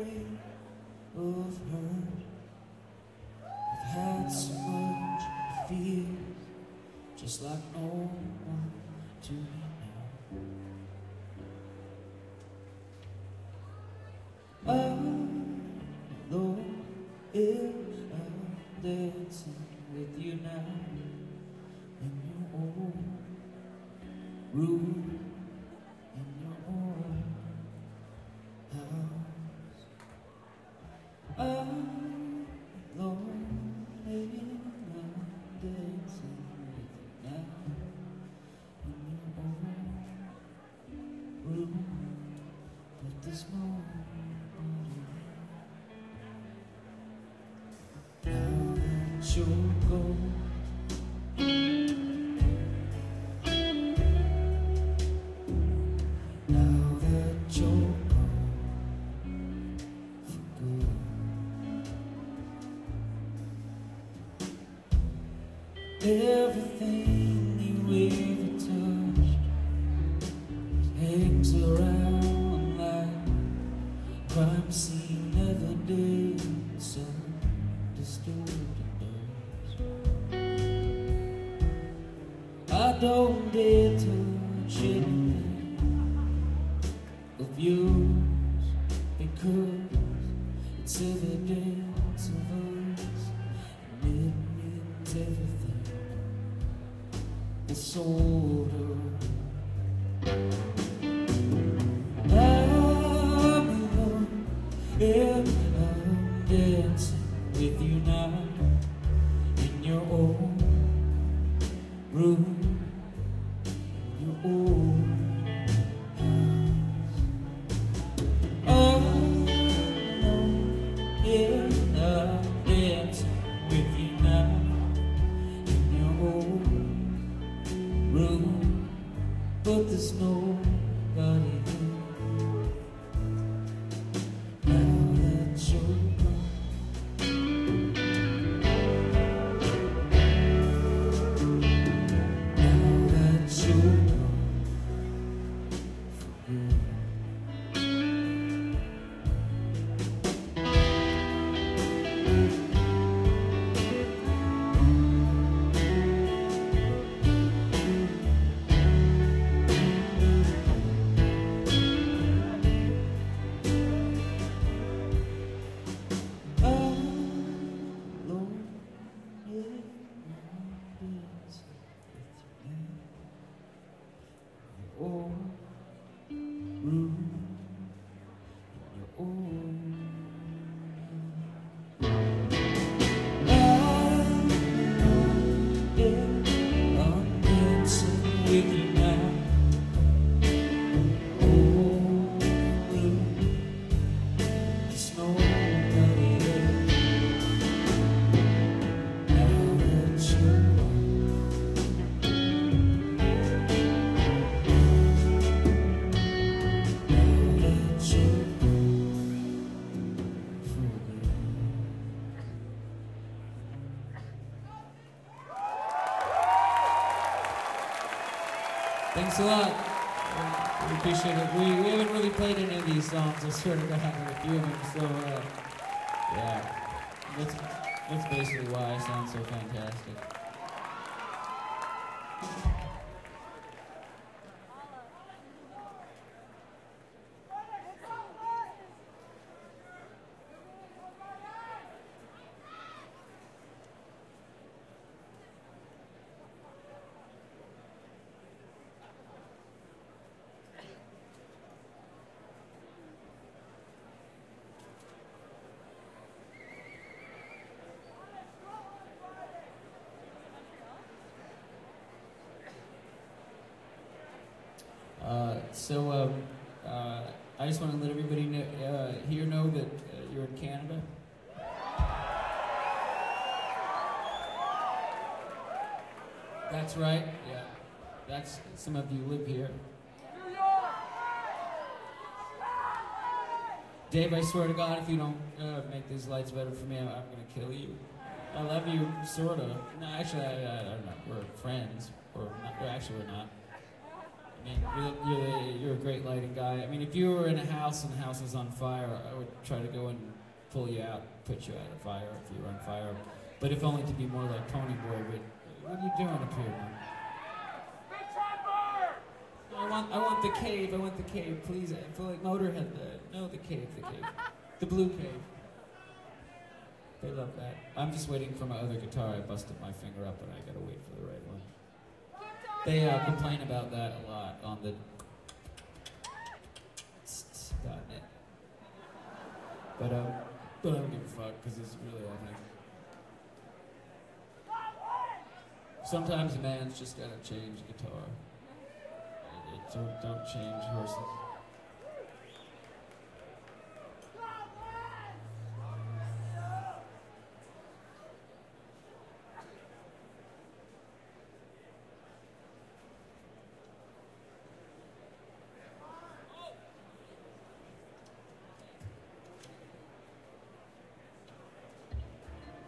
afraid of hurt. I've had so much fear, just like no one to me now. Although if I'm dancing with you now in your own room, in your own house, I'm lonely, I'm dancing with you now in your own room, but there's nobody. Now that you're gone, now that you're gone for good, everything you ever touched hangs around like crime scene, never did some distorted nerves. I don't dare touch anything of yours because it's evidence of us, and it means everything. The sort of I'm alone, and I'm dancing with you now in your own room, in your own house. I'm alone, and I'm dancing with you now in your own room, but there's nobody here. Now that you're gone, now that you're gone for good. Thanks a lot. We appreciate it. We haven't really played any of these songs. I swear to God, a few of them. So yeah, that's basically why I sound so fantastic. I just want to let everybody here know that you're in Canada. That's right, yeah. That's, some of you live here. Dave, I swear to God, if you don't make these lights better for me, I'm gonna kill you. I love you, sorta. No, actually, I don't know. We're friends, or not, well, actually we're not. I mean, you're a great lighting guy. I mean, if you were in a house and the house was on fire, I would try to go and pull you out, put you out of fire if you were on fire. But if only to be more like Pony Boy. But what are you doing up here, man? I want the cave. I want the cave, please. I feel like Motorhead. No, the cave. The blue cave. They love that. I'm just waiting for my other guitar. I busted my finger up and I gotta wait for the right one. They complain about that a lot on the .net. But I don't give a fuck because it's really awful. Sometimes a man's just gotta change guitar. Don't change horses.